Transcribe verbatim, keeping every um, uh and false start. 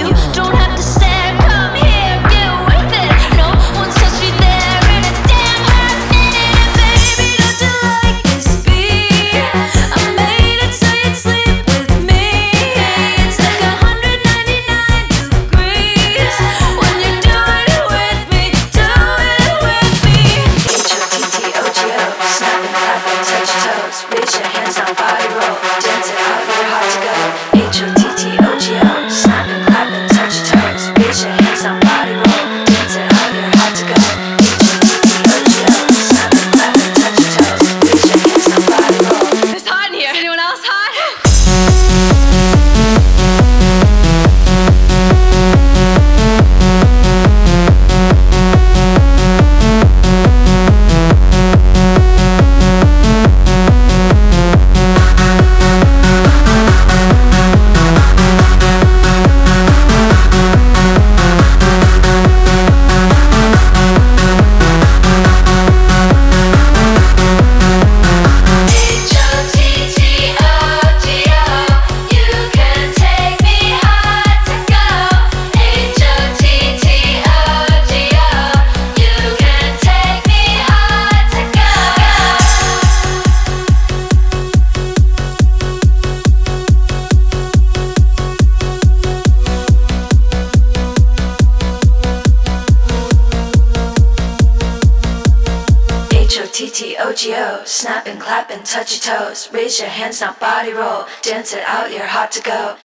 You don't have to stare, come here, get with it. No one's touched me there in a damn hot minute. Baby, don't you like this beat? I made it so you'd sleep with me. It's like one hundred ninety-nine degrees when you're doing it with me, do it with me. H O T T O G O, snap and clap and touch your toes. Raise your hands on body roll, dance it out, you're hot to go. H O T T O G O, snap and clap and touch your toes. Raise your hands on body roll, dance it out, you're hot to go. H O T T O G O, snap and clap and touch your toes. Raise your hands on body roll. It's hot in here. Anyone else hot? H O T T O G O, snap and clap and touch your toes. Raise your hands, now body roll, dance it out, you're hot to go.